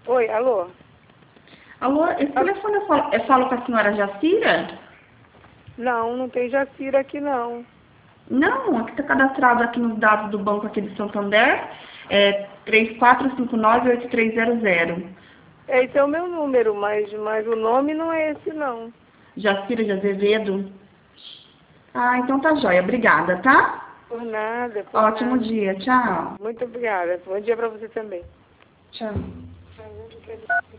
Oi, alô? Alô, esse telefone eu falo com a senhora Jacira? Não, não tem Jacira aqui não. Não, aqui está cadastrado aqui nos dados do banco aqui de Santander, é 34598300. Esse é o meu número, mas o nome não é esse não. Jacira de Azevedo? Ah, então tá jóia. Obrigada, tá? Por nada, por Ótimo nada. dia. Tchau. Muito obrigada. Bom dia para você também. Tchau.